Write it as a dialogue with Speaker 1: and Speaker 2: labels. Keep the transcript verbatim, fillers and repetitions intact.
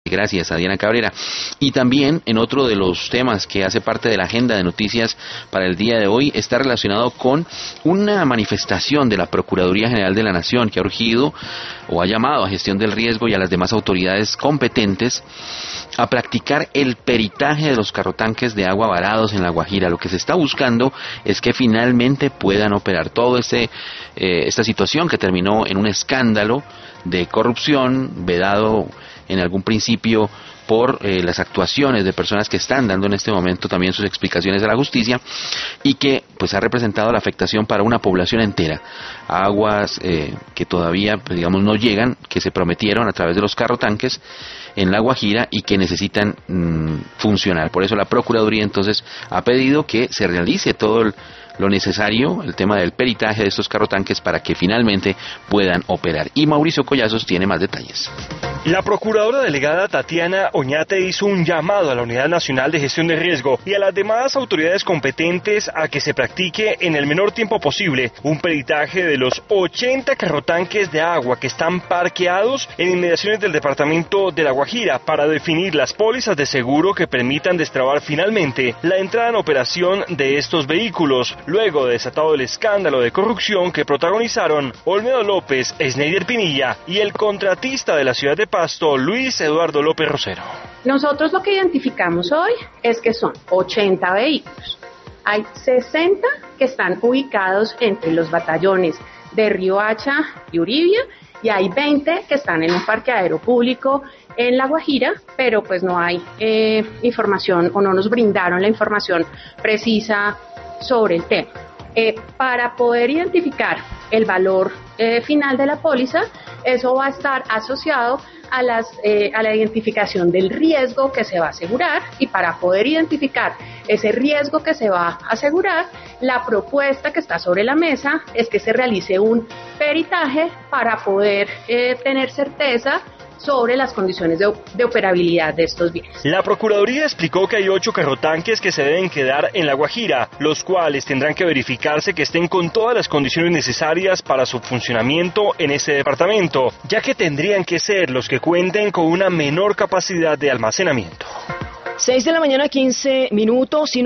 Speaker 1: Gracias a Diana Cabrera. Y también en otro de los temas que hace parte de la agenda de noticias para el día de hoy está relacionado con una manifestación de la Procuraduría General de la Nación que ha urgido o ha llamado a gestión del riesgo y a las demás autoridades competentes a practicar el peritaje de los carrotanques de agua varados en La Guajira. Lo que se está buscando es que finalmente puedan operar. Todo este eh, esta situación que terminó en un escándalo de corrupción vedado en algún principio por eh, las actuaciones de personas que están dando en este momento también sus explicaciones a la justicia, y que pues ha representado la afectación para una población entera. Aguas eh, que todavía pues, digamos no llegan, que se prometieron a través de los carrotanques en La Guajira y que necesitan mmm, funcionar. Por eso la Procuraduría entonces ha pedido que se realice todo el lo necesario, el tema del peritaje de estos carrotanques para que finalmente puedan operar. Y Mauricio Collazos tiene más detalles.
Speaker 2: La procuradora delegada Tatiana Oñate hizo un llamado a la Unidad Nacional de Gestión de Riesgo y a las demás autoridades competentes a que se practique en el menor tiempo posible un peritaje de los ochenta carrotanques de agua que están parqueados en inmediaciones del departamento de La Guajira para definir las pólizas de seguro que permitan destrabar finalmente la entrada en operación de estos vehículos, luego de desatado el escándalo de corrupción que protagonizaron Olmedo López, Sneider Pinilla y el contratista de la ciudad de Pasto, Luis Eduardo López Rosero.
Speaker 3: Nosotros lo que identificamos hoy es que son ochenta vehículos. Hay sesenta que están ubicados entre los batallones de Riohacha y Uribia, y hay veinte que están en un parqueadero público en La Guajira, pero pues no hay eh, información o no nos brindaron la información precisa sobre el tema. Eh, para poder identificar el valor eh, final de la póliza, eso va a estar asociado a, las, eh, a la identificación del riesgo que se va a asegurar, y para poder identificar ese riesgo que se va a asegurar, la propuesta que está sobre la mesa es que se realice un peritaje para poder eh, tener certeza sobre las condiciones de, de operabilidad de estos bienes.
Speaker 2: La Procuraduría explicó que hay ocho carrotanques que se deben quedar en La Guajira, los cuales tendrán que verificarse que estén con todas las condiciones necesarias para su funcionamiento en este departamento, ya que tendrían que ser los que cuenten con una menor capacidad de almacenamiento.
Speaker 4: seis de la mañana, quince minutos.